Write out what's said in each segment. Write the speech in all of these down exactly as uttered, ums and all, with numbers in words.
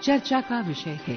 चर्चा का विषय है।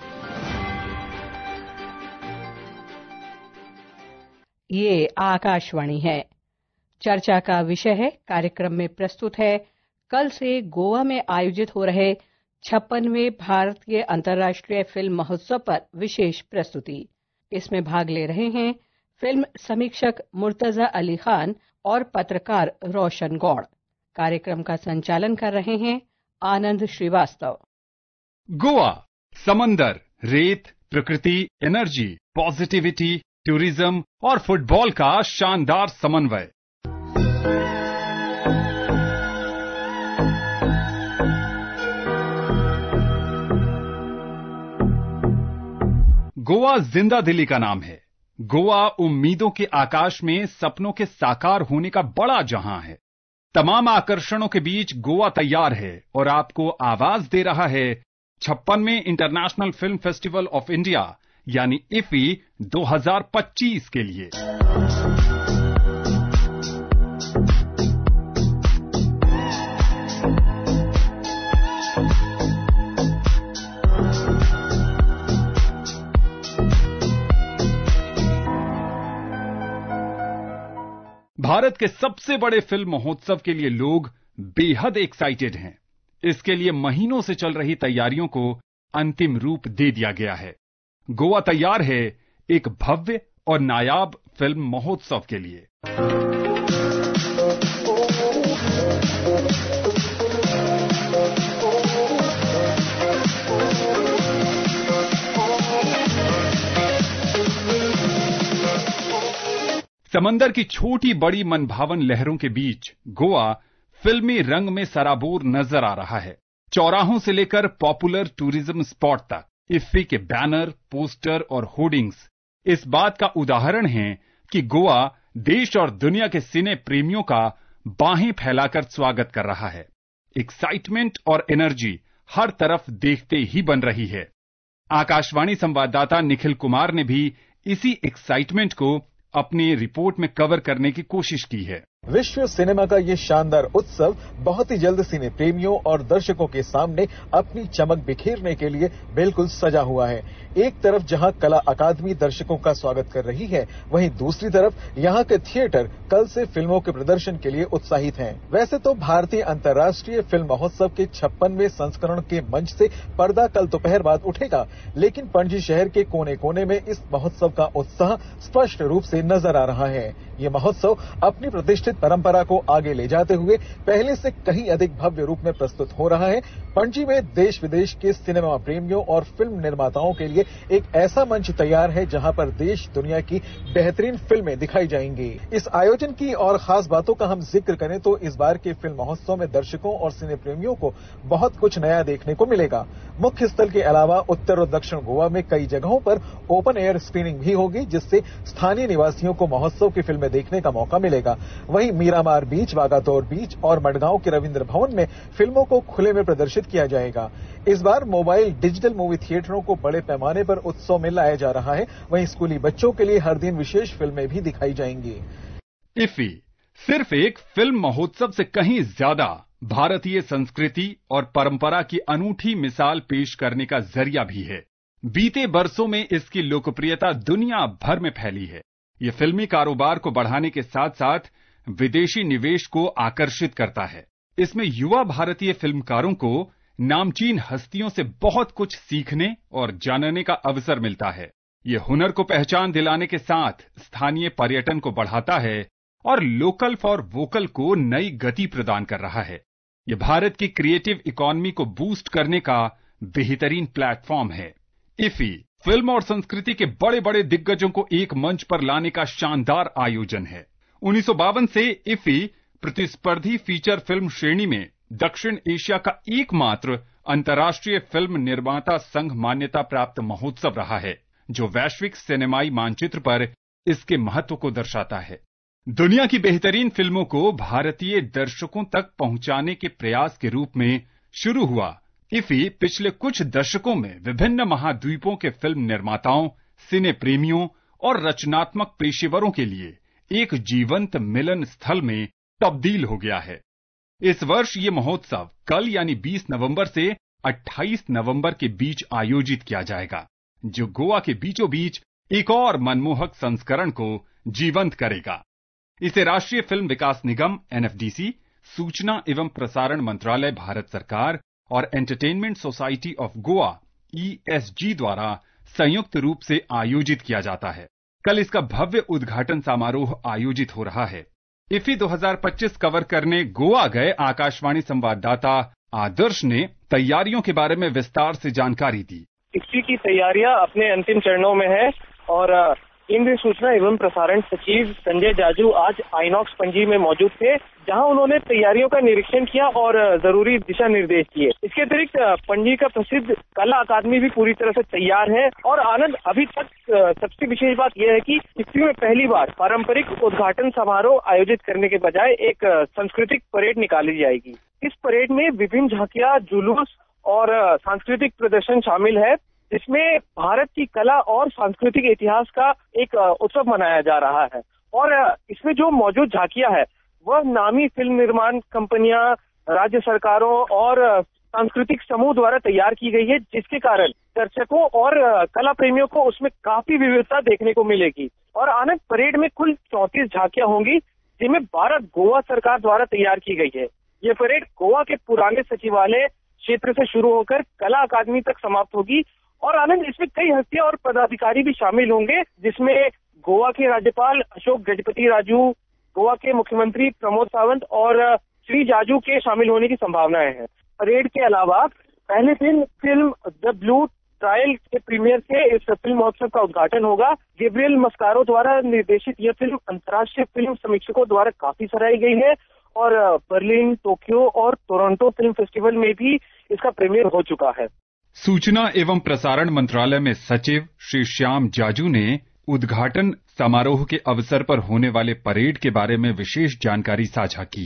ये आकाशवाणी है। चर्चा का विषय है कार्यक्रम में प्रस्तुत है कल से गोवा में आयोजित हो रहे छप्पनवें भारतीय अंतर्राष्ट्रीय फिल्म महोत्सव पर विशेष प्रस्तुति। इसमें भाग ले रहे हैं फिल्म समीक्षक मुर्तजा अली खान और पत्रकार रोशन गौड़। कार्यक्रम का संचालन कर रहे हैं आनंद श्रीवास्तव। गोवा, समंदर, रेत, प्रकृति, एनर्जी, पॉजिटिविटी, टूरिज्म और फुटबॉल का शानदार समन्वय। गोवा जिंदा दिली का नाम है। गोवा उम्मीदों के आकाश में सपनों के साकार होने का बड़ा जहां है। तमाम आकर्षणों के बीच गोवा तैयार है और आपको आवाज दे रहा है छप्पनवें international film festival of India यानी इफी दो हज़ार पच्चीस के लिए। भारत के सबसे बड़े फिल्म महोत्सव के लिए लोग बेहद एक्साइटेड हैं। इसके लिए महीनों से चल रही तैयारियों को अंतिम रूप दे दिया गया है। गोवा तैयार है एक भव्य और नायाब फिल्म महोत्सव के लिए। समंदर की छोटी बड़ी मनभावन लहरों के बीच गोवा फिल्मी रंग में सराबोर नजर आ रहा है। चौराहों से लेकर पॉपुलर टूरिज्म स्पॉट तक इफ्फी के बैनर, पोस्टर और होर्डिंग्स इस बात का उदाहरण हैं कि गोवा देश और दुनिया के सिने प्रेमियों का बाहें फैलाकर स्वागत कर रहा है। एक्साइटमेंट और एनर्जी हर तरफ देखते ही बन रही है। आकाशवाणी संवाददाता निखिल कुमार ने भी इसी एक्साइटमेंट को अपनी रिपोर्ट में कवर करने की कोशिश की है। विश्व सिनेमा का ये शानदार उत्सव बहुत ही जल्द सिने प्रेमियों और दर्शकों के सामने अपनी चमक बिखेरने के लिए बिल्कुल सजा हुआ है। एक तरफ जहां कला अकादमी दर्शकों का स्वागत कर रही है, वहीं दूसरी तरफ यहां के थिएटर कल से फिल्मों के प्रदर्शन के लिए उत्साहित हैं। वैसे तो भारतीय अंतर्राष्ट्रीय फिल्म महोत्सव के छप्पनवें संस्करण के मंच से पर्दा कल दोपहर बाद उठेगा, लेकिन पणजी शहर के कोने कोने में इस महोत्सव का उत्साह स्पष्ट रूप से नजर आ रहा है। ये महोत्सव अपनी प्रतिष्ठित परंपरा को आगे ले जाते हुए पहले से कहीं अधिक भव्य रूप में प्रस्तुत हो रहा है। पणजी में देश विदेश के सिनेमा प्रेमियों और फिल्म निर्माताओं के लिए एक ऐसा मंच तैयार है जहां पर देश दुनिया की बेहतरीन फिल्में दिखाई जाएंगी। इस आयोजन की और खास बातों का हम जिक्र करें तो इस बार के फिल्म महोत्सव में दर्शकों और सिने प्रेमियों को बहुत कुछ नया देखने को मिलेगा। मुख्य स्थल के अलावा उत्तर और दक्षिण गोवा में कई जगहों पर ओपन एयर स्क्रीनिंग भी होगी, जिससे स्थानीय निवासियों को महोत्सव की फिल्में देखने का मौका मिलेगा। वहीं मीरामार बीच, वागातोर बीच और मडगांव के रविंद्र भवन में फिल्मों को खुले में प्रदर्शित किया जाएगा। इस बार मोबाइल डिजिटल मूवी थिएटरों को बड़े पैमाने पर उत्सव में लाया जा रहा है। वहीं स्कूली बच्चों के लिए हर दिन विशेष फिल्में भी दिखाई जाएंगी। इफी सिर्फ एक फिल्म महोत्सव से कहीं ज्यादा भारतीय संस्कृति और परंपरा की अनूठी मिसाल पेश करने का जरिया भी है। बीते बरसों में इसकी लोकप्रियता दुनिया भर में फैली है। ये फिल्मी कारोबार को बढ़ाने के साथ साथ विदेशी निवेश को आकर्षित करता है। इसमें युवा भारतीय फिल्मकारों को नामचीन हस्तियों से बहुत कुछ सीखने और जानने का अवसर मिलता है। ये हुनर को पहचान दिलाने के साथ स्थानीय पर्यटन को बढ़ाता है और लोकल फॉर वोकल को नई गति प्रदान कर रहा है। ये भारत की क्रिएटिव इकोनॉमी को बूस्ट करने का बेहतरीन प्लेटफॉर्म है। इफी फिल्म और संस्कृति के बड़े बड़े दिग्गजों को एक मंच पर लाने का शानदार आयोजन है। उन्नीस सौ बावन से इफी प्रतिस्पर्धी फीचर फिल्म श्रेणी में दक्षिण एशिया का एकमात्र अंतर्राष्ट्रीय फिल्म निर्माता संघ मान्यता प्राप्त महोत्सव रहा है, जो वैश्विक सिनेमाई मानचित्र पर इसके महत्व को दर्शाता है। दुनिया की बेहतरीन फिल्मों को भारतीय दर्शकों तक पहुंचाने के प्रयास के रूप में शुरू हुआ इफी पिछले कुछ दशकों में विभिन्न महाद्वीपों के फिल्म निर्माताओं, सिने प्रेमियों और रचनात्मक पेशेवरों के लिए एक जीवंत मिलन स्थल में तब्दील हो गया है। इस वर्ष ये महोत्सव कल यानी बीस नवंबर से अट्ठाईस नवंबर के बीच आयोजित किया जाएगा, जो गोवा के बीचों बीच एक और मनमोहक संस्करण को जीवंत करेगा। इसे राष्ट्रीय फिल्म विकास निगम एन एफ डी सी, सूचना एवं प्रसारण मंत्रालय भारत सरकार और entertainment society of Goa E S G द्वारा संयुक्त रूप से आयोजित किया जाता है। कल इसका भव्य उद्घाटन समारोह आयोजित हो रहा है। इफ्फी दो हज़ार पच्चीस कवर करने गोवा गए आकाशवाणी संवाददाता आदर्श ने तैयारियों के बारे में विस्तार से जानकारी दी। इफ्फी की तैयारियां अपने अंतिम चरणों में है और केंद्रीय सूचना एवं प्रसारण सचिव संजय जाजू आज आइनॉक्स पणजी में मौजूद थे, जहां उन्होंने तैयारियों का निरीक्षण किया और जरूरी दिशा निर्देश दिए। इसके अतिरिक्त पणजी का प्रसिद्ध कला अकादमी भी पूरी तरह से तैयार है। और आनंद, अभी तक सबसे विशेष बात यह है कि इफ्फी में पहली बार पारंपरिक उद्घाटन समारोह आयोजित करने के बजाय एक सांस्कृतिक परेड निकाली जाएगी। इस परेड में विभिन्न झांकियां, जुलूस और सांस्कृतिक प्रदर्शन शामिल है, जिसमें भारत की कला और सांस्कृतिक इतिहास का एक उत्सव मनाया जा रहा है। और इसमें जो मौजूद झांकियां है वह नामी फिल्म निर्माण कंपनियां, राज्य सरकारों और सांस्कृतिक समूह द्वारा तैयार की गई है, जिसके कारण दर्शकों और कला प्रेमियों को उसमें काफी विविधता देखने को मिलेगी। और आनंद, परेड में कुल चौंतीस झांकियां होंगी, जिनमें बारह गोवा सरकार द्वारा तैयार की गई है। ये परेड गोवा के पुराने सचिवालय क्षेत्र से शुरू होकर कला अकादमी तक समाप्त होगी। और आनंद, इसमें कई हस्तियां और पदाधिकारी भी शामिल होंगे, जिसमें गोवा के राज्यपाल अशोक गजपति राजू, गोवा के मुख्यमंत्री प्रमोद सावंत और श्री जाजू के शामिल होने की संभावनाएं हैं। परेड के अलावा पहले दिन फिल्म द ब्लू ट्रायल के प्रीमियर से इस फिल्म महोत्सव का उद्घाटन होगा। गैब्रियल मस्कारो द्वारा निर्देशित यह फिल्म अंतर्राष्ट्रीय फिल्म समीक्षकों द्वारा काफी सराही गई है और बर्लिन, टोक्यो और टोरंटो फिल्म फेस्टिवल में भी इसका प्रीमियर हो चुका है। सूचना एवं प्रसारण मंत्रालय में सचिव श्री श्याम जाजू ने उद्घाटन समारोह के अवसर पर होने वाले परेड के बारे में विशेष जानकारी साझा की।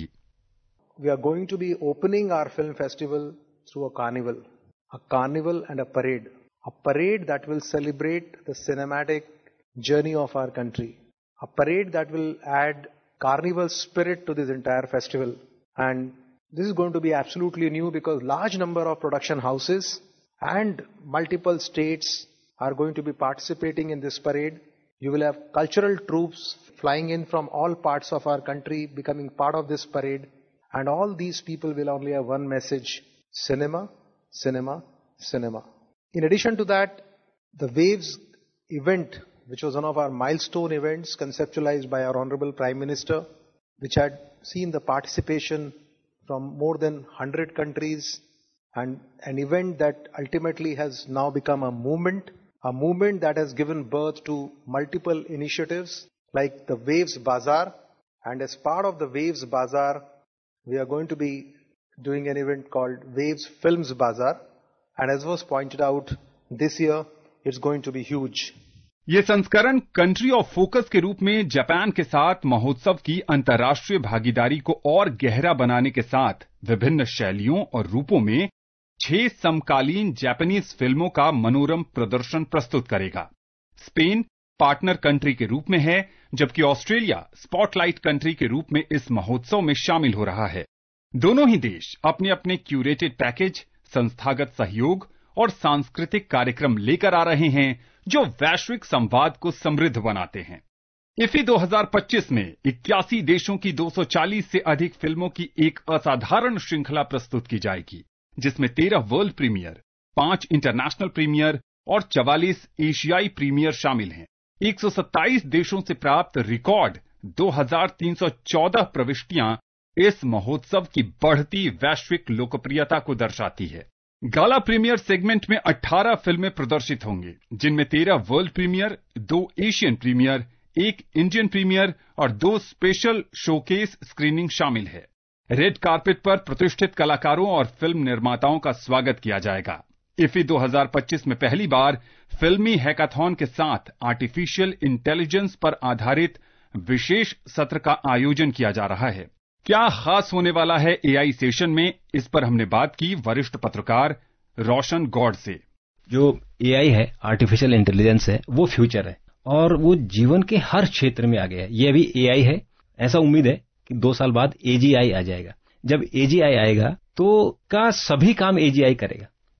We are going to be opening our film festival through a carnival, a carnival and a parade, a parade that will celebrate the cinematic journey of our country, a parade that will add carnival spirit to this entire festival. And this is going to be absolutely new because large number of production houses and multiple states are going to be participating in this parade. You will have cultural troops flying in from all parts of our country becoming part of this parade. And all these people will only have one message: cinema, cinema, cinema. In addition to that, the Waves event, which was one of our milestone events conceptualized by our Honorable Prime Minister, which had seen the participation from more than one hundred countries, and an event that ultimately has now become a movement, a movement that has given birth to multiple initiatives like the Waves Bazaar. And as part of the Waves Bazaar, we are going to be doing an event called Waves Films Bazaar. And as was pointed out, this year it's going to be huge. ये संस्करण country of focus के रूप में Japan के साथ महोत्सव की अंतर्राष्ट्रीय भागीदारी को और गहरा बनाने के साथ विभिन्न शैलियों और रूपों में छह समकालीन जापानीज फिल्मों का मनोरम प्रदर्शन प्रस्तुत करेगा। स्पेन पार्टनर कंट्री के रूप में है, जबकि ऑस्ट्रेलिया स्पॉटलाइट कंट्री के रूप में इस महोत्सव में शामिल हो रहा है। दोनों ही देश अपने अपने क्यूरेटेड पैकेज, संस्थागत सहयोग और सांस्कृतिक कार्यक्रम लेकर आ रहे हैं, जो वैश्विक संवाद को समृद्ध बनाते हैं। इफ्फी दो हज़ार पच्चीस में इक्यासी देशों की दो सौ चालीस से अधिक फिल्मों की एक असाधारण श्रृंखला प्रस्तुत की जाएगी, जिसमें तेरह वर्ल्ड प्रीमियर, पांच इंटरनेशनल प्रीमियर और चवालीस एशियाई प्रीमियर शामिल हैं। एक सौ सत्ताईस देशों से प्राप्त रिकॉर्ड दो हज़ार तीन सौ चौदह प्रविष्टियां इस महोत्सव की बढ़ती वैश्विक लोकप्रियता को दर्शाती है। गाला प्रीमियर सेगमेंट में अठारह फिल्में प्रदर्शित होंगे, जिनमें तेरह वर्ल्ड प्रीमियर, दो एशियन प्रीमियर, एक इंडियन प्रीमियर और दो स्पेशल शोकेस स्क्रीनिंग शामिल है। रेड कार्पेट पर प्रतिष्ठित कलाकारों और फिल्म निर्माताओं का स्वागत किया जाएगा। इफ्फी दो हज़ार पच्चीस में पहली बार फिल्मी हैकाथॉन के साथ आर्टिफिशियल इंटेलिजेंस पर आधारित विशेष सत्र का आयोजन किया जा रहा है। क्या खास होने वाला है एआई सेशन में, इस पर हमने बात की वरिष्ठ पत्रकार रोशन गौड़ से। जो एआई है, आर्टिफिशियल इंटेलिजेंस है, वो फ्यूचर है और वो जीवन के हर क्षेत्र में आ गया है। ये अभी एआई है, ऐसा उम्मीद है कि दो साल बाद एजीआई आ जाएगा। जब एजीआई आएगा तो का सभी काम एजीआई करेगा।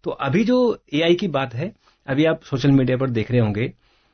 तो अभी जो एआई की बात है, अभी आप सोशल मीडिया पर देख रहे होंगे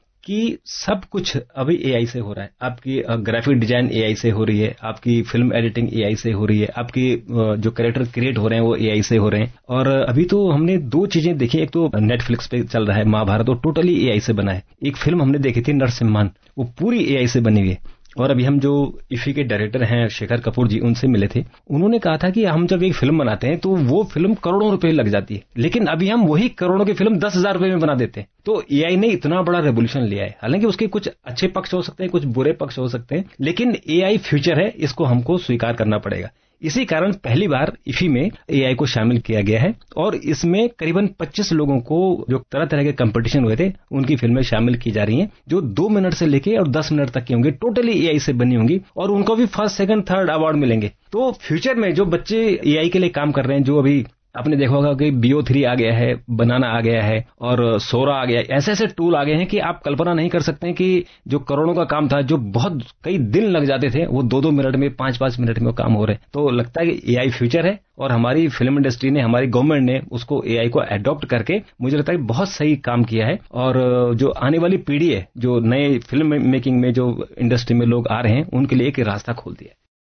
कि सब कुछ अभी एआई से हो रहा है। आपकी ग्राफिक डिजाइन एआई से हो रही है, आपकी फिल्म एडिटिंग एआई से हो रही है, आपकी जो कैरेक्टर क्रिएट हो रहे हैं वो एआई से हो रहे हैं। और अभी तो हमने दो चीजें देखी, एक तो नेटफ्लिक्स पे चल रहा है महाभारत, वो टोटली एआई से बना है। एक फिल्म हमने देखी थी नरसिम्हान, वो पूरी एआई से बनी हुई है। और अभी हम जो इफी के डायरेक्टर हैं शेखर कपूर जी, उनसे मिले थे, उन्होंने कहा था कि हम जब एक फिल्म बनाते हैं तो वो फिल्म करोड़ों रुपए लग जाती है, लेकिन अभी हम वही करोड़ों की फिल्म दस हजार रुपए में बना देते हैं। तो एआई ने इतना बड़ा रेवोल्यूशन लिया है। हालांकि उसके कुछ अच्छे पक्ष हो सकते हैं, कुछ बुरे पक्ष हो सकते हैं, लेकिन एआई फ्यूचर है, इसको हमको स्वीकार करना पड़ेगा। इसी कारण पहली बार इफी में एआई को शामिल किया गया है और इसमें करीबन पच्चीस लोगों को जो तरह तरह के कंपटीशन हुए थे उनकी फिल्में शामिल की जा रही हैं, जो दो मिनट से लेके और दस मिनट तक की होंगी, टोटली एआई से बनी होंगी और उनको भी फर्स्ट सेकंड थर्ड अवार्ड मिलेंगे। तो फ्यूचर में जो बच्चे एआई के लिए काम कर रहे हैं, जो अभी आपने देखा होगा कि बीओ थ्री आ गया है, बनाना आ गया है और सोरा आ गया है, ऐसे ऐसे टूल आ गए हैं कि आप कल्पना नहीं कर सकते हैं कि जो करोड़ों का काम था, जो बहुत कई दिन लग जाते थे, वो दो दो मिनट में, पांच पांच मिनट में वो काम हो रहे हैं। तो लगता है कि एआई फ्यूचर है और हमारी फिल्म इंडस्ट्री ने, हमारी गवर्नमेंट ने उसको एआई को अडॉप्ट करके मुझे लगता है बहुत सही काम किया है। और जो आने वाली पीढ़ी है, जो नए फिल्म मेकिंग में जो इंडस्ट्री में लोग आ रहे हैं, उनके लिए एक रास्ता खोल दिया है।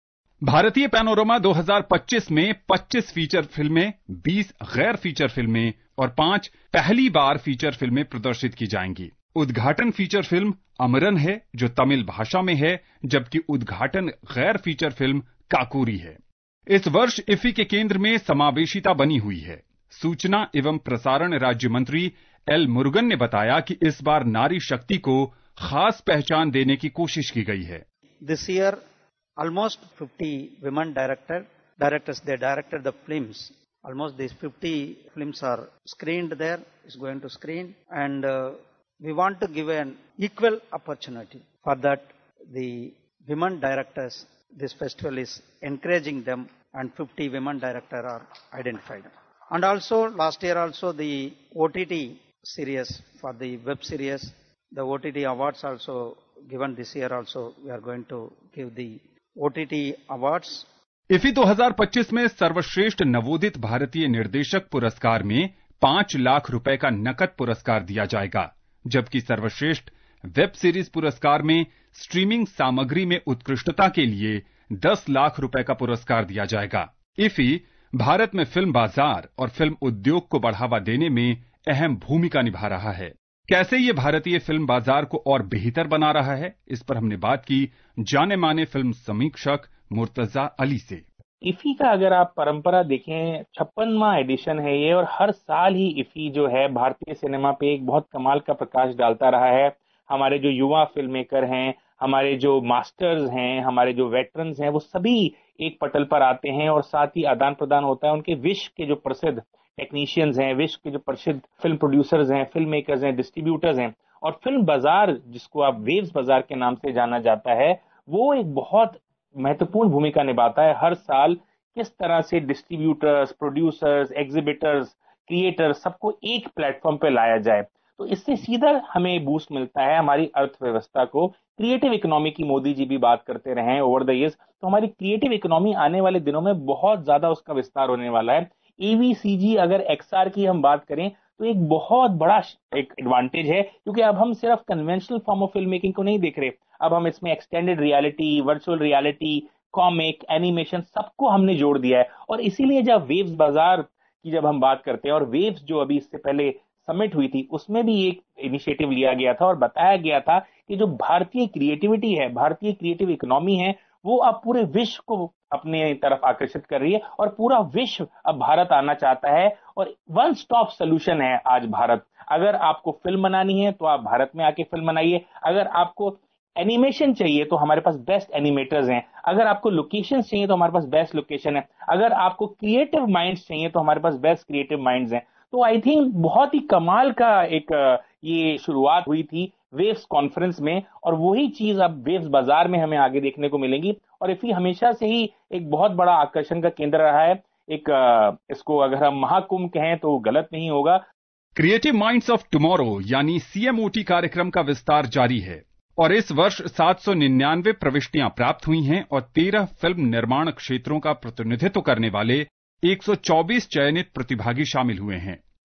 भारतीय पैनोरमा दो हज़ार पच्चीस में पच्चीस फीचर फिल्में, बीस गैर फीचर फिल्में और पांच पहली बार फीचर फिल्में प्रदर्शित की जाएंगी। उद्घाटन फीचर फिल्म अमरन है, जो तमिल भाषा में है, जबकि उद्घाटन गैर फीचर फिल्म काकूरी है। इस वर्ष इफी के केंद्र में समावेशिता बनी हुई है। सूचना एवं प्रसारण राज्य मंत्री एल मुरुगन ने बताया कि इस बार नारी शक्ति को खास पहचान देने की कोशिश की गई है। This year almost fifty women director directors they directed the films. Almost these fifty films are screened there, is going to screen, and uh, we want to give an equal opportunity. For that, the women directors, this festival is encouraging them, and fifty women directors are identified. And also last year also the O T T series, for the web series, the O T T awards also given. This year also we are going to give the O T T awards. IFFI दो हज़ार पच्चीस में सर्वश्रेष्ठ नवोदित भारतीय निर्देशक पुरस्कार में पांच लाख रुपए का नकद पुरस्कार दिया जाएगा, जबकि सर्वश्रेष्ठ वेब सीरीज पुरस्कार में स्ट्रीमिंग सामग्री में उत्कृष्टता के लिए दस लाख रुपए का पुरस्कार दिया जाएगा। इफी भारत में फिल्म बाजार और फिल्म उद्योग को बढ़ावा देने में अहम भूमिका निभा रहा है। कैसे ये भारतीय फिल्म बाजार को और बेहतर बना रहा है, इस पर हमने बात की जाने माने फिल्म समीक्षक मुर्तजा अली से। इफी का अगर आप परंपरा देखें, छप्पनवां एडिशन है ये, और हर साल ही इफी जो है भारतीय सिनेमा पे एक बहुत कमाल का प्रकाश डालता रहा है। हमारे जो युवा फिल्म मेकर हैं, हमारे जो मास्टर्स हैं, हमारे जो वेटरन्स हैं, वो सभी एक पटल पर आते हैं और साथ ही आदान प्रदान होता है। उनके विश्व के जो प्रसिद्ध टेक्नीशियंस हैं, विश्व के जो प्रसिद्ध फिल्म प्रोड्यूसर्स हैं, फिल्म मेकर्स हैं, डिस्ट्रीब्यूटर्स हैं, और फिल्म बाजार जिसको आप वेव्स बाजार के नाम से जाना जाता है, वो एक बहुत महत्वपूर्ण भूमिका निभाता है। हर साल किस तरह से डिस्ट्रीब्यूटर्स, प्रोड्यूसर्स, एग्जिबिटर्स, क्रिएटर्स सबको एक प्लेटफॉर्म पे लाया जाए, तो इससे सीधा हमें बूस्ट मिलता है हमारी अर्थव्यवस्था को। क्रिएटिव इकोनॉमी की मोदी जी भी बात करते रहे हैं ओवर द इयर्स, तो हमारी क्रिएटिव इकोनॉमी आने वाले दिनों में बहुत ज्यादा उसका विस्तार होने वाला है। एवीसीजी अगर एक्सआर की हम बात करें तो एक बहुत बड़ा एक एडवांटेज है, क्योंकि अब हम सिर्फ conventional form of film making को नहीं देख रहे, अब हम इसमें extended reality, virtual reality, comic, animation सबको हमने जोड़ दिया है। और इसीलिए जब वेव्स बाजार की जब हम बात करते हैं, और वेव्स जो अभी इससे पहले समिट हुई थी, उसमें भी एक इनिशिएटिव लिया गया था और बताया गया था कि जो भारतीय क्रिएटिविटी है, भारतीय क्रिएटिव इकोनॉमी है, वो अब पूरे विश्व को अपने तरफ आकर्षित कर रही है और पूरा विश्व अब भारत आना चाहता है। और वन स्टॉप सोल्यूशन है आज भारत। अगर आपको फिल्म बनानी है तो आप भारत में आके फिल्म बनाइए, अगर आपको एनिमेशन चाहिए तो हमारे पास बेस्ट एनिमेटर्स हैं, अगर आपको लोकेशन चाहिए तो हमारे पास बेस्ट लोकेशन है, अगर आपको क्रिएटिव माइंड्स चाहिए तो हमारे पास बेस्ट क्रिएटिव माइंड्स हैं। तो आई थिंक बहुत ही कमाल का एक ये शुरुआत हुई थी वेव्स कॉन्फ्रेंस में, और वही चीज अब वेव्स बाजार में हमें आगे देखने को मिलेंगी। और इफी हमेशा से ही एक बहुत बड़ा आकर्षण का केंद्र रहा है। एक इसको अगर हम महाकुंभ कहें तो गलत नहीं होगा। क्रिएटिव माइंड्स ऑफ टुमारो यानी सीएमओटी कार्यक्रम का विस्तार जारी है और इस वर्ष सात सौ निन्यानवे प्रविष्टियां प्राप्त हुई हैं और तेरह फिल्म निर्माण क्षेत्रों का प्रतिनिधित्व करने वाले एक सौ चौबीस चयनित प्रतिभागी शामिल हुए हैं।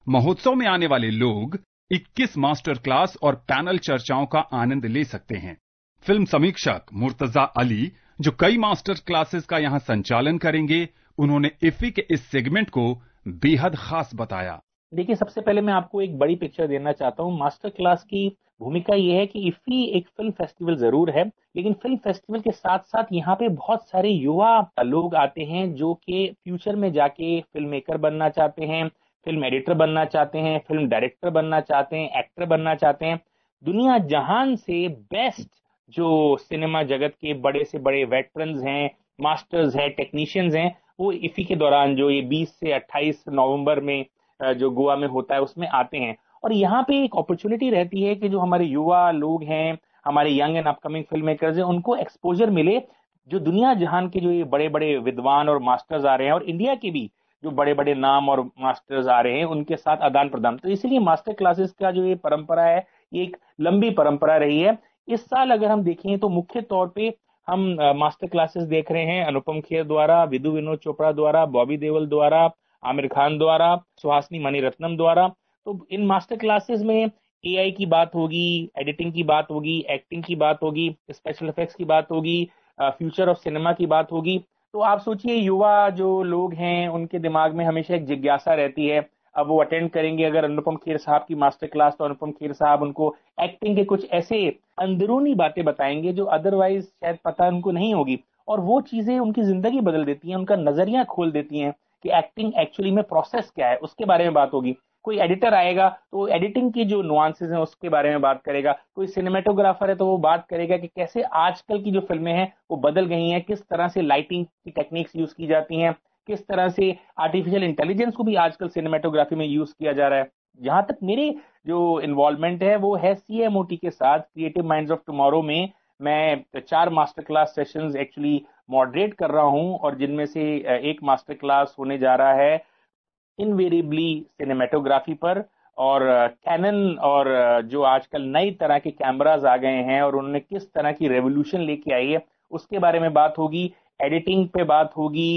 महोत्सव में आने वाले लोग इक्कीस मास्टर क्लास और पैनल चर्चाओं का आनंद ले सकते हैं। फिल्म समीक्षक मुर्तजा अली, जो कई मास्टर क्लासेस का यहां संचालन करेंगे, उन्होंने इफ्फी के इस सेगमेंट को बेहद खास बताया। देखिए, सबसे पहले मैं आपको एक बड़ी पिक्चर देना चाहता हूँ। मास्टर क्लास की भूमिका ये है कि इफ्फी एक फिल्म फेस्टिवल जरूर है, लेकिन फिल्म फेस्टिवल के साथ साथ यहाँ पे बहुत सारे युवा लोग आते हैं जो कि फ्यूचर में जाके फिल्म मेकर बनना चाहते हैं, फिल्म एडिटर बनना चाहते हैं, फिल्म डायरेक्टर बनना चाहते हैं, एक्टर बनना चाहते हैं। दुनिया जहान से बेस्ट जो सिनेमा जगत के बड़े से बड़े वेटरन्स हैं, मास्टर्स हैं, टेक्नीशियंस हैं, वो इफ्फी के दौरान जो ये बीस से अट्ठाईस नवंबर में जो गोवा में होता है उसमें आते हैं। और यहाँ पे एक अपॉर्चुनिटी रहती है कि जो हमारे युवा लोग हैं, हमारे young and upcoming film makers हैं, उनको एक्सपोजर मिले। जो दुनिया जहान के जो ये बड़े बड़े विद्वान और मास्टर्स आ रहे हैं, और इंडिया के भी जो बड़े बड़े नाम और मास्टर्स आ रहे हैं, उनके साथ आदान प्रदान। तो इसलिए मास्टर क्लासेस का जो ये परंपरा है, ये एक लंबी परंपरा रही है। इस साल अगर हम देखें तो मुख्य तौर पे हम मास्टर क्लासेस देख रहे हैं अनुपम खेर द्वारा, विदु विनोद चोपड़ा द्वारा, बॉबी देओल द्वारा, आमिर खान द्वारा, सुहासिनी मणिरत्नम द्वारा। तो इन मास्टर क्लासेस में एआई की बात होगी, एडिटिंग की बात होगी, एक्टिंग की बात होगी, स्पेशल इफेक्ट्स की बात होगी, फ्यूचर ऑफ सिनेमा की बात होगी। तो आप सोचिए, युवा जो लोग हैं उनके दिमाग में हमेशा एक जिज्ञासा रहती है। अब वो अटेंड करेंगे अगर अनुपम खेर साहब की मास्टर क्लास, तो अनुपम खेर साहब उनको एक्टिंग के कुछ ऐसे अंदरूनी बातें बताएंगे जो अदरवाइज शायद पता उनको नहीं होगी, और वो चीजें उनकी जिंदगी बदल देती हैं, उनका नजरिया खोल देती हैं कि एक्टिंग एक्चुअली में प्रोसेस क्या है, उसके बारे में बात होगी। कोई एडिटर आएगा तो एडिटिंग की जो नुआंसेस हैं उसके बारे में बात करेगा। कोई सिनेमेटोग्राफर है तो वो बात करेगा कि कैसे आजकल की जो फिल्में हैं वो बदल गई हैं, किस तरह से लाइटिंग की टेक्निक्स यूज की जाती हैं, किस तरह से आर्टिफिशियल इंटेलिजेंस को भी आजकल सिनेमेटोग्राफी में यूज किया जा रहा है। जहां तक मेरी जो इन्वॉल्वमेंट है वो है सीएमओटी के साथ, क्रिएटिव माइंड्स ऑफ टुमारो में मैं चार master class sessions actually moderate कर रहा हूं, और जिनमें से एक मास्टर क्लास होने जा रहा है इनवेरिएबली सिनेमेटोग्राफी पर, और कैनन और जो आजकल नई तरह के कैमरास आ गए हैं और उन्होंने किस तरह की रेवोल्यूशन लेके आई है उसके बारे में बात होगी। एडिटिंग पे बात होगी,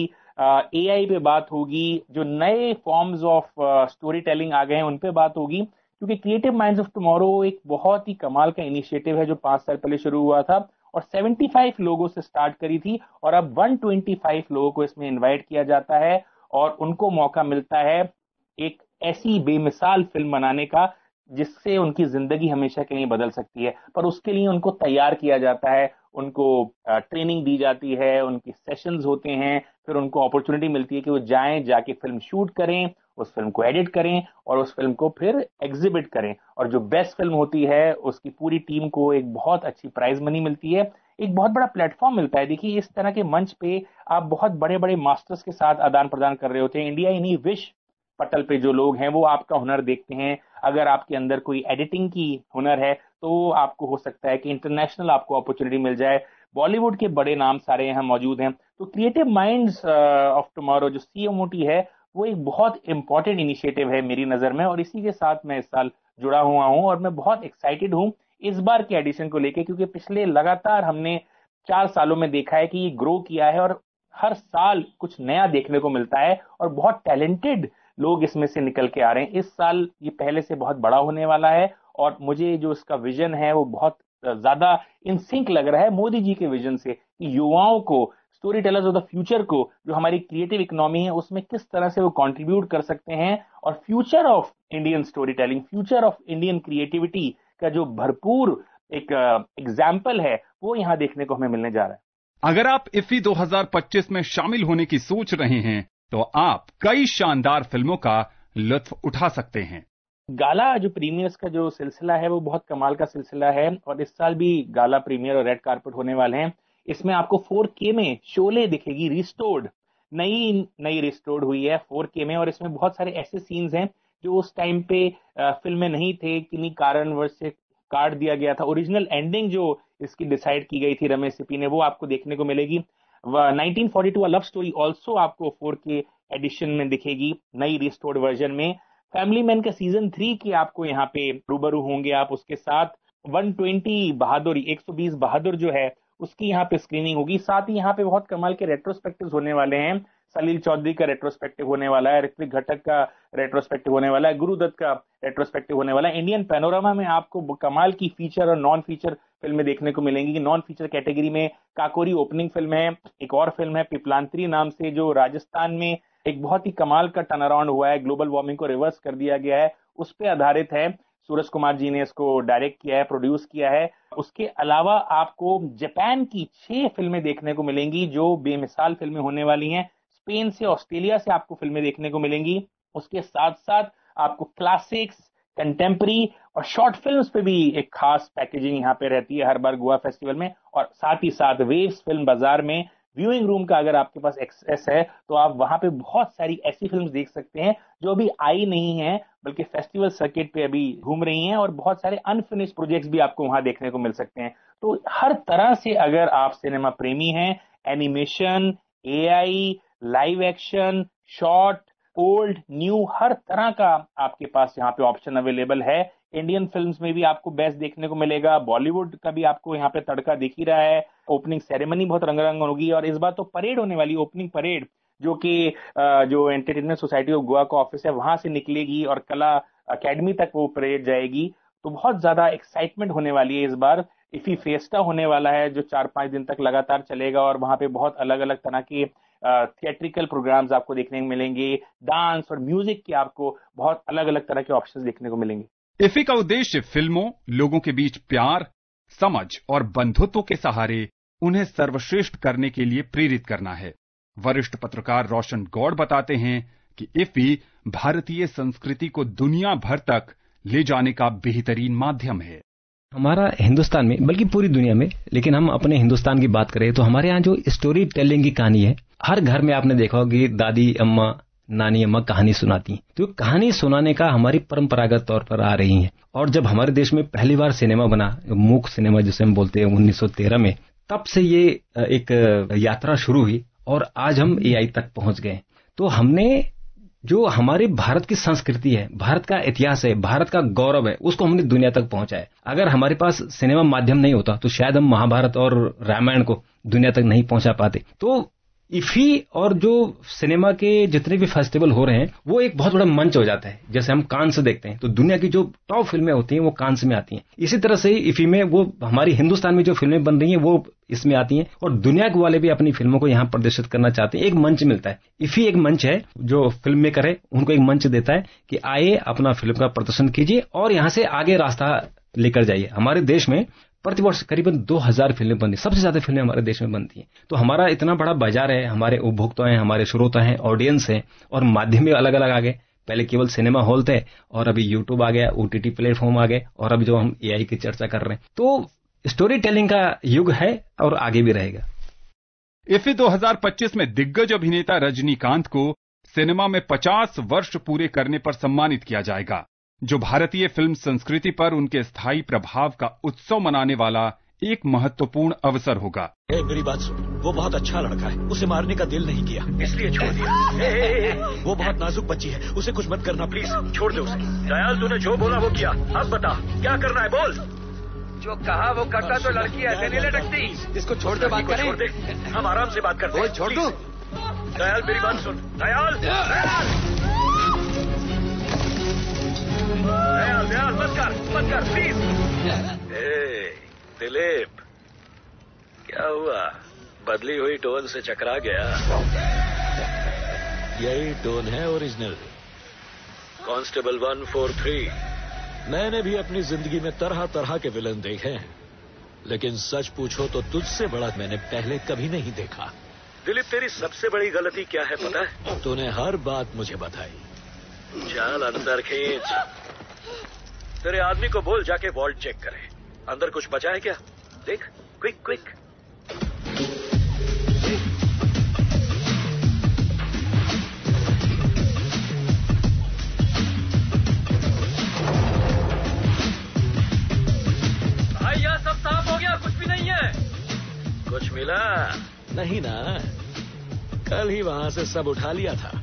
एआई पे बात होगी, जो नए फॉर्म्स ऑफ स्टोरी टेलिंग आ गए हैं उन पे बात होगी। क्योंकि क्रिएटिव माइंड्स ऑफ टुमारो एक बहुत ही कमाल का इनिशिएटिव है जो पांच साल पहले शुरू हुआ था, और पचहत्तर लोगों से स्टार्ट करी थी, और अब एक सौ पच्चीस लोगों को इसमें इनवाइट किया जाता है, और उनको मौका मिलता है एक ऐसी बेमिसाल फिल्म बनाने का जिससे उनकी जिंदगी हमेशा के लिए बदल सकती है। पर उसके लिए उनको तैयार किया जाता है, उनको ट्रेनिंग दी जाती है, उनके सेशंस होते हैं, फिर उनको अपॉर्चुनिटी मिलती है कि वो जाएं, जाके फिल्म शूट करें, उस फिल्म को एडिट करें और उस फिल्म को फिर एग्जिबिट करें, और जो बेस्ट फिल्म होती है उसकी पूरी टीम को एक बहुत अच्छी प्राइज मनी मिलती है, एक बहुत बड़ा प्लेटफॉर्म मिलता है। देखिए, इस तरह के मंच पे आप बहुत बड़े बड़े मास्टर्स के साथ आदान प्रदान कर रहे होते हैं। इंडिया इन्हीं विश्व पटल पे जो लोग हैं वो आपका हुनर देखते हैं। अगर आपके अंदर कोई एडिटिंग की हुनर है तो आपको हो सकता है कि इंटरनेशनल आपको अपॉर्चुनिटी मिल जाए। बॉलीवुड के बड़े नाम सारे यहाँ मौजूद हैं। तो क्रिएटिव माइंड्स ऑफ टुमारो जो सीएमओटी है वो एक बहुत इंपॉर्टेंट इनिशिएटिव है मेरी नजर में, और इसी के साथ मैं इस साल जुड़ा हुआ हूं, और मैं बहुत एक्साइटेड हूं इस बार के एडिशन को लेके, क्योंकि पिछले लगातार हमने चार सालों में देखा है कि ये ग्रो किया है और हर साल कुछ नया देखने को मिलता है, और बहुत टैलेंटेड लोग इसमें से निकल के आ रहे हैं। इस साल ये पहले से बहुत बड़ा होने वाला है, और मुझे जो इसका विजन है वो बहुत ज्यादा इन सिंक लग रहा है मोदी जी के विजन से, कि युवाओं को, story tellers of the future को, जो हमारी क्रिएटिव इकोनॉमी है उसमें किस तरह से वो कंट्रीब्यूट कर सकते हैं, और future of Indian story telling, future of Indian creativity का जो भरपूर एक एग्जाम्पल uh, है वो यहाँ देखने को हमें मिलने जा रहा है। अगर आप इफ्फी दो हज़ार पच्चीस में शामिल होने की सोच रहे हैं तो आप कई शानदार फिल्मों का लुत्फ उठा सकते हैं। गाला जो प्रीमियर्स का जो सिलसिला है वो बहुत कमाल का सिलसिला है, और इस साल भी गाला प्रीमियर और रेड कार्पेट होने वाले हैं। इसमें आपको फोर के में शोले दिखेगी, रिस्टोर्ड, नई नई रिस्टोर्ड हुई है फोर के में, और इसमें बहुत सारे ऐसे सीन्स हैं जो उस टाइम पे फिल्म में नहीं थे, किन्हीं कारणवश से काट दिया गया था। ओरिजिनल एंडिंग जो इसकी डिसाइड की गई थी रमेश सिप्पी ने, वो आपको देखने को मिलेगी। Nineteen forty two love story also आपको फोर के एडिशन में दिखेगी, नई रिस्टोर्ड वर्जन में। फैमिली मैन का सीजन थ्री की आपको यहाँ पे रूबरू होंगे आप उसके साथ। वन ट्वेंटी बहादुर, एक सौ बीस बहादुर जो है उसकी यहाँ पे स्क्रीनिंग होगी। साथ ही यहाँ पे बहुत कमाल के रेट्रोस्पेक्टिव्स होने वाले हैं। सलील चौधरी का रेट्रोस्पेक्टिव होने वाला है, ऋत्विक घटक का रेट्रोस्पेक्टिव होने वाला है, गुरुदत्त का रेट्रोस्पेक्टिव होने वाला है। इंडियन पैनोरामा में आपको कमाल की फीचर और नॉन फीचर फिल्में देखने को मिलेंगी। नॉन फीचर कैटेगरी में काकोरी ओपनिंग फिल्म है, एक और फिल्म है पिपलांतरी नाम से, जो राजस्थान में एक बहुत ही कमाल का टर्न अराउंड हुआ है, ग्लोबल वार्मिंग को रिवर्स कर दिया गया है, उस पर आधारित है। सूरज कुमार जी ने इसको डायरेक्ट किया है, प्रोड्यूस किया है। उसके अलावा आपको जापान की छह फिल्में देखने को मिलेंगी जो बेमिसाल फिल्में होने वाली हैं। स्पेन से, ऑस्ट्रेलिया से आपको फिल्में देखने को मिलेंगी। उसके साथ साथ आपको क्लासिक्स, कंटेम्परी और शॉर्ट फिल्म्स पे भी एक खास पैकेजिंग यहाँ पे रहती है हर बार गोवा फेस्टिवल में। और साथ ही साथ वेव्स फिल्म बाजार में व्यूइंग रूम का अगर आपके पास एक्सेस है तो आप वहां पे बहुत सारी ऐसी फिल्म्स देख सकते हैं जो अभी आई नहीं है, बल्कि फेस्टिवल सर्किट पे अभी घूम रही हैं, और बहुत सारे अनफिनिश्ड प्रोजेक्ट्स भी आपको वहां देखने को मिल सकते हैं। तो हर तरह से अगर आप सिनेमा प्रेमी हैं, animation, AI, live action, short, old, new, हर तरह का आपके पास यहाँ पे ऑप्शन अवेलेबल है। इंडियन फिल्म्स में भी आपको बेस्ट देखने को मिलेगा, बॉलीवुड का भी आपको यहाँ पे तड़का दिख ही रहा है। ओपनिंग सेरेमनी बहुत रंगारंग होगी, और इस बार तो परेड होने वाली, ओपनिंग परेड, जो कि जो एंटरटेनमेंट सोसाइटी ऑफ गोवा का ऑफिस है वहां से निकलेगी और कला अकेडमी तक वो परेड जाएगी। तो बहुत ज्यादा एक्साइटमेंट होने वाली है इस बार। इफी फेस्टा होने वाला है जो चार पांच दिन तक लगातार चलेगा, और वहां पे बहुत अलग अलग तरह के थिएट्रिकल प्रोग्राम्स आपको देखने को मिलेंगे, डांस और म्यूजिक के आपको बहुत अलग अलग तरह के ऑप्शंस देखने को मिलेंगे। इफी का उद्देश्य फिल्मों, लोगों के बीच प्यार, समझ और बंधुत्व के सहारे उन्हें सर्वश्रेष्ठ करने के लिए प्रेरित करना है। वरिष्ठ पत्रकार रोशन गौड़ बताते हैं कि इफी भारतीय संस्कृति को दुनिया भर तक ले जाने का बेहतरीन माध्यम है। हमारा हिंदुस्तान में, बल्कि पूरी दुनिया में, लेकिन हम अपने हिंदुस्तान की बात करें तो हमारे यहाँ जो स्टोरी टेलिंग की कहानी है, हर घर में आपने देखा होगा कि दादी अम्मा, नानी अम्मा कहानी सुनाती हैं। तो कहानी सुनाने का हमारी परंपरागत तौर पर आ रही है। और जब हमारे देश में पहली बार सिनेमा बना, मूक सिनेमा जिसे हम बोलते हैं, उन्नीस सौ तेरह में, तब से ये एक यात्रा शुरू हुई और आज हम एआई तक पहुंच गए। तो हमने जो हमारी भारत की संस्कृति है, भारत का इतिहास है, भारत का गौरव है, उसको हमने दुनिया तक पहुंचाया। अगर हमारे पास सिनेमा माध्यम नहीं होता तो शायद हम महाभारत और रामायण को दुनिया तक नहीं पहुंचा पाते। तो इफी और जो सिनेमा के जितने भी फेस्टिवल हो रहे हैं वो एक बहुत बड़ा मंच हो जाता है। जैसे हम कांस देखते हैं तो दुनिया की जो टॉप फिल्में होती हैं वो कांस में आती हैं। इसी तरह से इफी में वो हमारी हिंदुस्तान में जो फिल्में बन रही हैं वो इसमें आती हैं, और दुनिया के वाले भी अपनी फिल्मों को यहाँ प्रदर्शित करना चाहते हैं। एक मंच मिलता है। इफी एक मंच है जो फिल्म मेकर है उनको एक मंच देता है कि आइए अपना फिल्म का प्रदर्शन कीजिए और यहाँ से आगे रास्ता लेकर जाइए। हमारे देश में प्रतिवर्ष करीबन दो हज़ार फिल्में बनती, सबसे ज्यादा फिल्में हमारे देश में बनती हैं। तो हमारा इतना बड़ा बाजार है, हमारे उपभोक्ता हैं, हमारे श्रोता हैं, ऑडियंस हैं, और माध्यम भी अलग अलग आ गए। पहले केवल सिनेमा हॉल थे और अभी यूट्यूब आ गया, ओटीटी प्लेटफॉर्म आ गए, और अभी जो हम एआई की चर्चा कर रहे हैं। तो स्टोरी टेलिंग का युग है और आगे भी रहेगा। इफी दो हज़ार पच्चीस में दिग्गज अभिनेता रजनीकांत को सिनेमा में पचास वर्ष पूरे करने पर सम्मानित किया जाएगा, जो भारतीय फिल्म संस्कृति पर उनके स्थायी प्रभाव का उत्सव मनाने वाला एक महत्वपूर्ण अवसर होगा। ए, मेरी बात सुन, वो बहुत अच्छा लड़का है, उसे मारने का दिल नहीं किया, इसलिए छोड़ दिया। ए, ए, ए, वो बहुत नाजुक बच्ची है, उसे कुछ मत करना प्लीज, छोड़ दे उसे। दयाल, तूने जो बोला वो किया, अब बता क्या करना है, बोल। जो कहा वो करता तो लड़की ऐसे नहीं लटकती। इसको छोड़ दे, बात करें, छोड़ दे, हम आराम से बात करते हैं। छोड़ दो दयाल, मेरी बात सुन। दयाल, दयाल, दयाल, मत कर, मत कर प्लीज। दिलीप, क्या हुआ? बदली हुई टोन से चकरा गया? यही टोन है original. Constable one four three, मैंने भी अपनी जिंदगी में तरह तरह के विलन देखे हैं, लेकिन सच पूछो तो तुझसे बड़ा मैंने पहले कभी नहीं देखा। दिलीप, तेरी सबसे बड़ी गलती क्या है पता है? तूने हर बात मुझे बताई। चल अंदर खींच। तेरे आदमी को बोल जाके वॉल्ट चेक करे, अंदर कुछ बचा है क्या? देख, क्विक क्विक। भाई यह सब साफ हो गया, कुछ भी नहीं है। कुछ मिला नहीं ना? कल ही वहां से सब उठा लिया था।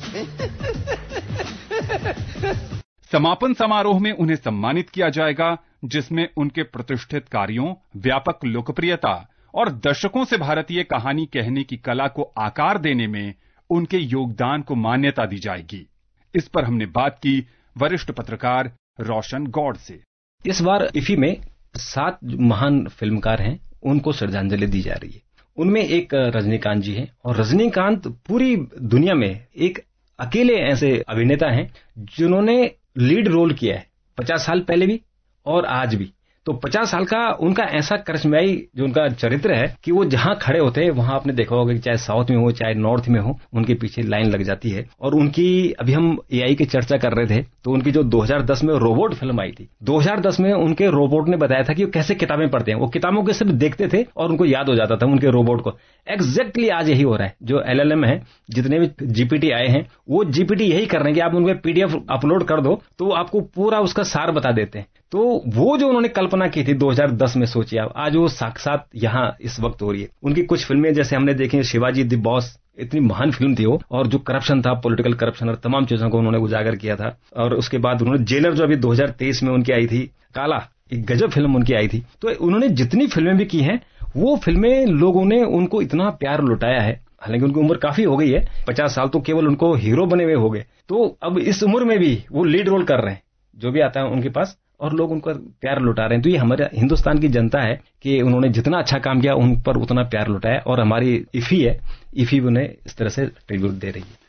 समापन समारोह में उन्हें सम्मानित किया जाएगा, जिसमें उनके प्रतिष्ठित कार्यों, व्यापक लोकप्रियता और दशकों से भारतीय कहानी कहने की कला को आकार देने में उनके योगदान को मान्यता दी जाएगी। इस पर हमने बात की वरिष्ठ पत्रकार रोशन गौड़ से। इस बार इफी में सात महान फिल्मकार हैं, उनको श्रद्धांजलि दी जा रही है। उनमें एक रजनीकांत जी हैं, और रजनीकांत पूरी दुनिया में एक अकेले ऐसे अभिनेता हैं जिन्होंने लीड रोल किया है, पचास साल पहले भी और आज भी। तो पचास साल का उनका ऐसा करिश्माई जो उनका चरित्र है कि वो जहां खड़े होते हैं वहां आपने देखा होगा कि चाहे साउथ में हो चाहे नॉर्थ में हो, उनके पीछे लाइन लग जाती है। और उनकी अभी हम एआई की चर्चा कर रहे थे, तो उनकी जो दो हज़ार दस में रोबोट फिल्म आई थी, दो हज़ार दस में उनके रोबोट ने बताया था कि वो कैसे किताबें पढ़ते हैं। वो किताबों के सिर्फ देखते थे और उनको याद हो जाता था उनके रोबोट को। एग्जैक्टली आज यही हो रहा है। जो एलएलएम है, जितने भी जीपीटी आए हैं, वो जीपीटी यही कर रहे हैं कि आप उनको पीडीएफ अपलोड कर दो तो आपको पूरा उसका सार बता देते हैं। तो वो जो उन्होंने कल्पना की थी दो हज़ार दस में, सोचिए आप, आज वो साक्षात यहाँ इस वक्त हो रही है। उनकी कुछ फिल्में जैसे हमने देखी, शिवाजी द बॉस, इतनी महान फिल्म थी वो, और जो करप्शन था, पॉलिटिकल करप्शन और तमाम चीजों को उन्होंने उजागर किया था। और उसके बाद उन्होंने जेलर जो अभी दो हज़ार तेईस में उनकी आई थी, काला, एक गजब फिल्म उनकी आई थी। तो उन्होंने जितनी फिल्में भी की हैं, वो फिल्में लोगों ने उनको इतना प्यार लुटाया है। हालांकि उनकी उम्र काफी हो गई है, पचास साल तो केवल उनको हीरो बने हुए हो गए। तो अब इस उम्र में भी वो लीड रोल कर रहे हैं, जो भी आता है उनके पास, और लोग उनका प्यार लुटा रहे हैं। तो ये हमारे हिंदुस्तान की जनता है कि उन्होंने जितना अच्छा काम किया उन पर उतना प्यार लुटाया, और हमारी इफी है, इफी उन्हें इस तरह से ट्रिब्यूट दे रही है।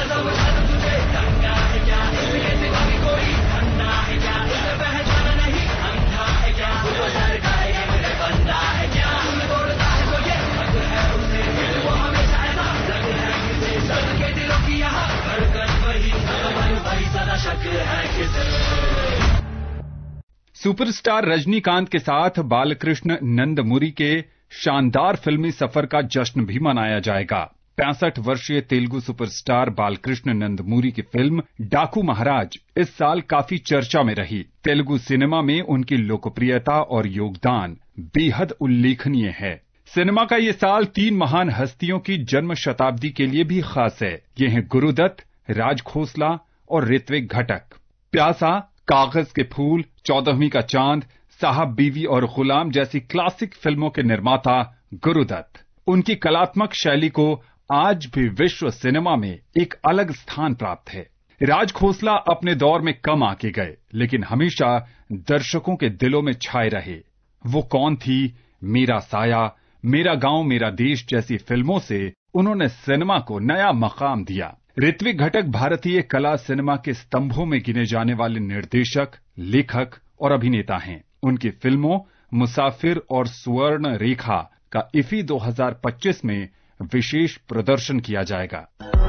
सुपरस्टार रजनीकांत के साथ बालकृष्ण नंदमुरी के शानदार फिल्मी सफर का जश्न भी मनाया जाएगा। पैंसठ वर्षीय तेलुगु सुपरस्टार बालकृष्ण नंदमुरी की फिल्म डाकू महाराज इस साल काफी चर्चा में रही। तेलुगु सिनेमा में उनकी लोकप्रियता और योगदान बेहद उल्लेखनीय है। सिनेमा का ये साल तीन महान हस्तियों की जन्म शताब्दी के लिए भी खास है। ये हैं गुरुदत्त, राज खोसला और ऋत्विक घटक। प्यासा, कागज के फूल, चौदहवीं का चांद, साहब बीवी और गुलाम जैसी क्लासिक फिल्मों के निर्माता गुरुदत्त। उनकी कलात्मक शैली को आज भी विश्व सिनेमा में एक अलग स्थान प्राप्त है। राज खोसला अपने दौर में कम आके गए, लेकिन हमेशा दर्शकों के दिलों में छाए रहे। वो कौन थी, मेरा साया, मेरा गांव मेरा देश जैसी फिल्मों से उन्होंने सिनेमा को नया मकाम दिया। ऋत्विक घटक भारतीय कला सिनेमा के स्तंभों में गिने जाने वाले निर्देशक, लेखक और अभिनेता हैं। उनकी फिल्मों मुसाफिर और स्वर्ण रेखा का इफी दो हज़ार पच्चीस में विशेष प्रदर्शन किया जाएगा।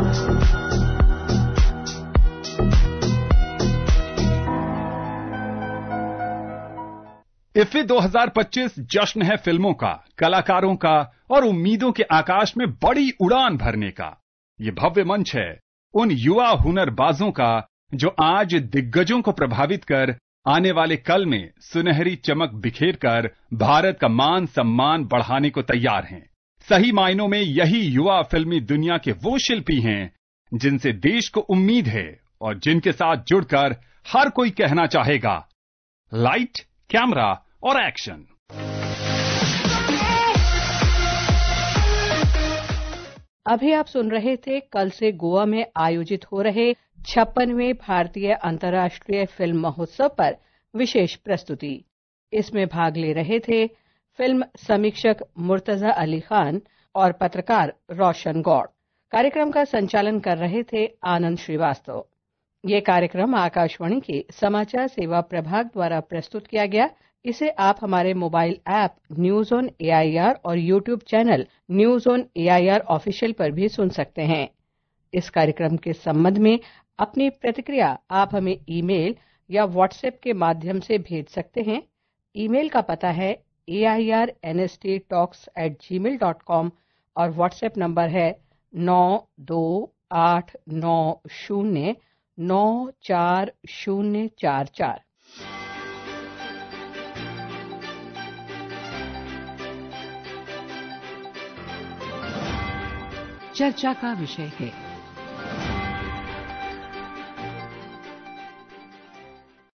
इफी दो हज़ार पच्चीस जश्न है फिल्मों का, कलाकारों का और उम्मीदों के आकाश में बड़ी उड़ान भरने का। ये भव्य मंच है उन युवा हुनरबाजों का जो आज दिग्गजों को प्रभावित कर आने वाले कल में सुनहरी चमक बिखेर कर भारत का मान सम्मान बढ़ाने को तैयार हैं। सही मायनों में यही युवा फिल्मी दुनिया के वो शिल्पी हैं जिनसे देश को उम्मीद है और जिनके साथ जुड़कर हर कोई कहना चाहेगा, लाइट, कैमरा और एक्शन। अभी आप सुन रहे थे कल से गोवा में आयोजित हो रहे छप्पनवें भारतीय अंतर्राष्ट्रीय फिल्म महोत्सव पर विशेष प्रस्तुति। इसमें भाग ले रहे थे फिल्म समीक्षक मुर्तजा अली खान और पत्रकार रोशन गौड़। कार्यक्रम का संचालन कर रहे थे आनंद श्रीवास्तव। ये कार्यक्रम आकाशवाणी के समाचार सेवा प्रभाग द्वारा प्रस्तुत किया गया। इसे आप हमारे mobile app news on AIR और YouTube channel news on AIR official पर भी सुन सकते हैं। इस कार्यक्रम के संबंध में अपनी प्रतिक्रिया आप हमें ईमेल या व्हाट्सएप के माध्यम से भेज सकते हैं। ईमेल का पता है A I R N S T talks at gmail dot com और व्हाट्सएप नंबर है नौ दो आठ नौ शून्य नौ चार शून्य चार चार। चर्चा का विषय है